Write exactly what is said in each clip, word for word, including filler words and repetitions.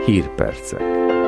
Hírpercek.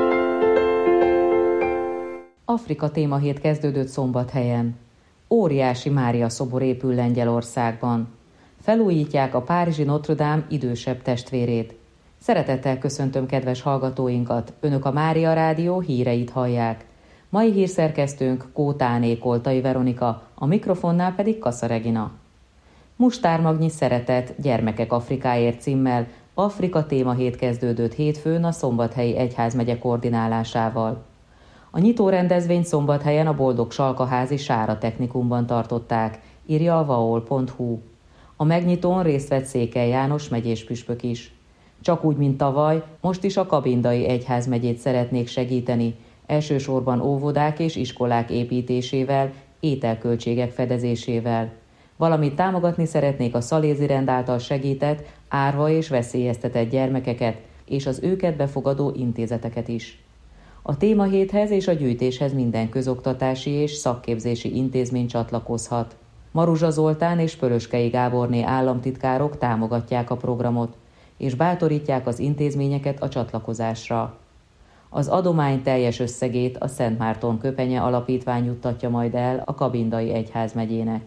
Afrika témahét kezdődött Szombathelyen. Óriási Mária szobor épül Lengyelországban. Felújítják a párizsi Notre Dame idősebb testvérét. Szeretettel köszöntöm kedves hallgatóinkat, Önök a Mária Rádió híreit hallják. Mai hírszerkesztőnk Kótáné Koltai Veronika, a mikrofonnál pedig Kassa Regina. Mustármagnyi szeretet gyermekek Afrikáért címmel Afrika témahét kezdődött hétfőn a Szombathelyi Egyházmegye koordinálásával. A nyitó rendezvényt Szombathelyen a Boldog Salkaházi Sára Technikumban tartották, írja a vaol pont hu. A megnyitón részt vett Székely János megyés püspök is. Csak úgy, mint tavaly, most is a Kabindai Egyházmegyét szeretnék segíteni, elsősorban óvodák és iskolák építésével, ételköltségek fedezésével. Valamint támogatni szeretnék a Szalézi Rend által segített, árva és veszélyeztetett gyermekeket és az őket befogadó intézeteket is. A témahéthez és a gyűjtéshez minden közoktatási és szakképzési intézmény csatlakozhat. Maruzsa Zoltán és Pöröskei Gáborné államtitkárok támogatják a programot, és bátorítják az intézményeket a csatlakozásra. Az adomány teljes összegét a Szent Márton Köpenye Alapítvány juttatja majd el a Kabindai Egyházmegyének.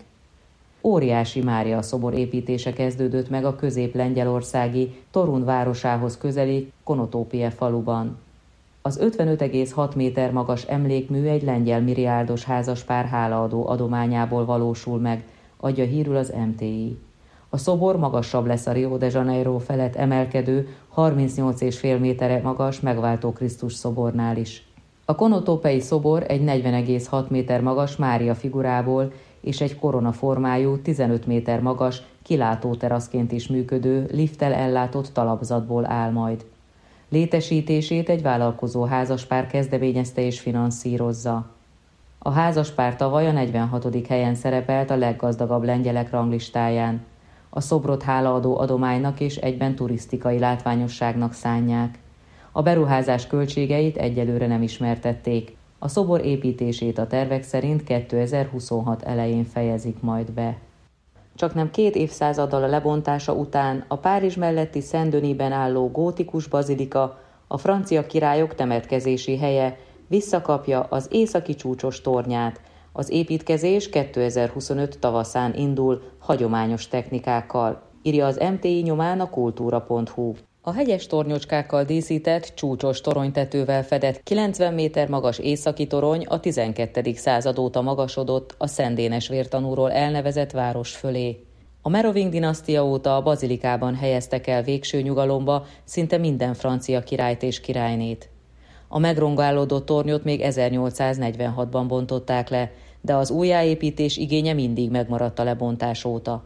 Óriási Mária szobor építése kezdődött meg a közép-lengyelországi Torun városához közeli Konotópie faluban. Az ötvenöt egész hat méter magas emlékmű egy lengyel miriárdos házaspár hálaadó adományából valósul meg, adja hírül az em té i. A szobor magasabb lesz a Rio de Janeiro felett emelkedő, harmincnyolc egész öt méterre magas Megváltó Krisztus szobornál is. A konotópei szobor egy negyven egész hat méter magas Mária figurából és egy koronaformájú, tizenöt méter magas, kilátóteraszként is működő, lifttel ellátott talapzatból áll majd. Létesítését egy vállalkozó házaspár kezdeményezte és finanszírozza. A házaspár tavaly a negyvenhatodik helyen szerepelt a leggazdagabb lengyelek ranglistáján. A szobrot hálaadó adománynak és egyben turisztikai látványosságnak szánják. A beruházás költségeit egyelőre nem ismertették. A szobor építését a tervek szerint kétezer-huszonhat elején fejezik majd be. Csaknem két évszázaddal a lebontása után a Párizs melletti Saint-Denisben álló gótikus bazilika, a francia királyok temetkezési helye, visszakapja az északi csúcsos tornyát. Az építkezés kétezer-huszonöt tavaszán indul hagyományos technikákkal, írja az em té i nyomán a kultúra pont hu. A hegyes tornyocskákkal díszített, csúcsos toronytetővel fedett kilencven méter magas északi torony a tizenkettedik század óta magasodott a Szent Dénes vértanúról elnevezett város fölé. A Meroving dinasztia óta a bazilikában helyeztek el végső nyugalomba szinte minden francia királyt és királynét. A megrongálódott tornyot még ezernyolcszáznegyvenhatban bontották le, de az újjáépítés igénye mindig megmaradt a lebontás óta.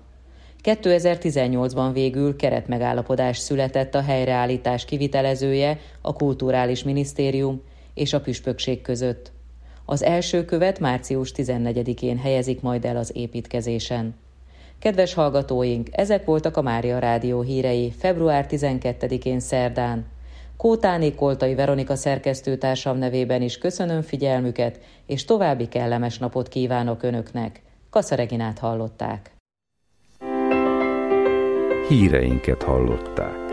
kétezer-tizennyolcban végül keretmegállapodás született a helyreállítás kivitelezője, a Kulturális Minisztérium és a püspökség között. Az első követ március tizennegyedikén helyezik majd el az építkezésen. Kedves hallgatóink, ezek voltak a Mária Rádió hírei február tizenkettedikén szerdán. Kótáné Koltai Veronika szerkesztőtársam nevében is köszönöm figyelmüket, és további kellemes napot kívánok Önöknek. Kassa Reginát hallották. Híreinket hallották.